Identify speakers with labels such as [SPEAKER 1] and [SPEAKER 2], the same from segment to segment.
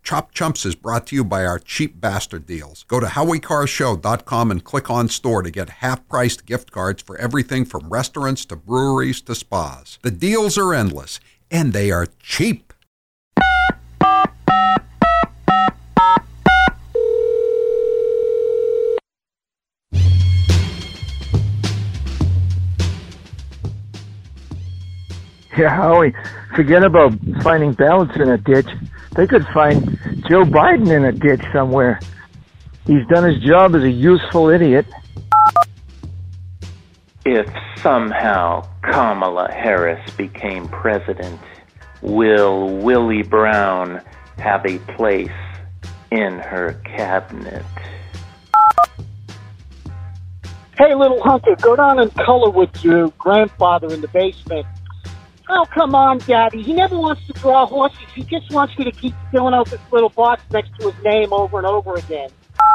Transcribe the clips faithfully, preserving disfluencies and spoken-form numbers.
[SPEAKER 1] Chop Chumps is brought to you by our cheap bastard deals. Go to howie car show dot com and click on store to get half-priced gift cards for everything from restaurants to breweries to spas. The deals are endless, and they are cheap.
[SPEAKER 2] Yeah, Howie, forget about finding ballots in a ditch. They could find Joe Biden in a ditch somewhere. He's done his job as a useful idiot.
[SPEAKER 3] If somehow Kamala Harris became president, will Willie Brown have a place in her cabinet?
[SPEAKER 4] Hey, little Hunter, go down and color with your grandfather in the basement. Oh, come on, Daddy. He never wants to draw horses. He just wants you to keep filling out this little box next to his name over and over again.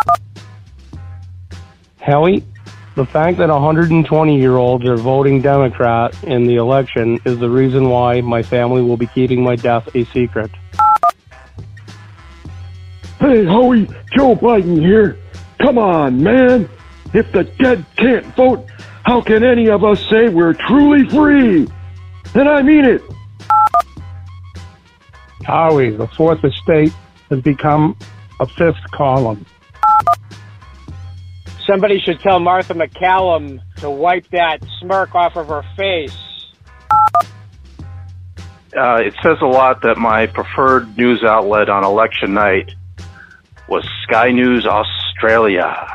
[SPEAKER 5] Howie, the fact that one hundred twenty-year-olds are voting Democrat in the election is the reason why my family will be keeping my death a secret.
[SPEAKER 6] Hey, Howie, Joe Biden here. Come on, man. If the dead can't vote, how can any of us say we're truly free? And I mean it.
[SPEAKER 5] Howie, the fourth estate has become a fifth column.
[SPEAKER 4] Somebody should tell Martha McCallum to wipe that smirk off of her face.
[SPEAKER 7] Uh, it says a lot that my preferred news outlet on election night was Sky News Australia.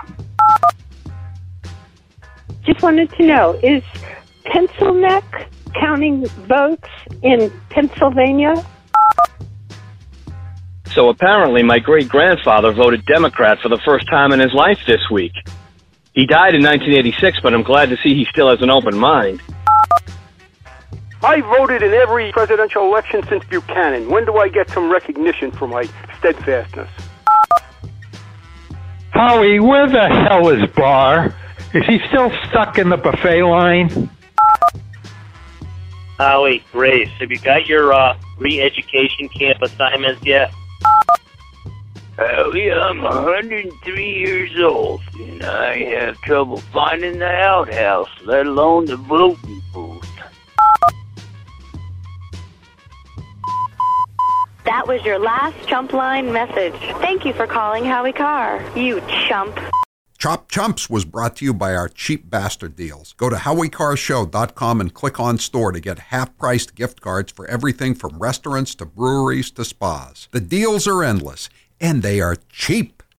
[SPEAKER 8] Just wanted to know, is Pencil Neck counting votes in Pennsylvania?
[SPEAKER 9] So apparently my great-grandfather voted Democrat for the first time in his life this week. He died in nineteen eighty-six, but I'm glad to see he still has an open mind.
[SPEAKER 10] I voted in every presidential election since Buchanan. When do I get some recognition for my steadfastness?
[SPEAKER 11] Howie, where the hell is Barr? Is he still stuck in the buffet line?
[SPEAKER 12] Howie, Grace, have you got your uh, re-education camp assignments yet?
[SPEAKER 13] Howie, I'm one hundred three years old, and I have trouble finding the outhouse, let alone the voting booth.
[SPEAKER 14] That was your last Chump Line message. Thank you for calling Howie Carr, you chump.
[SPEAKER 1] Chop Chumps was brought to you by our cheap bastard deals. Go to howie car show dot com and click on store to get half-priced gift cards for everything from restaurants to breweries to spas. The deals are endless, and they are cheap.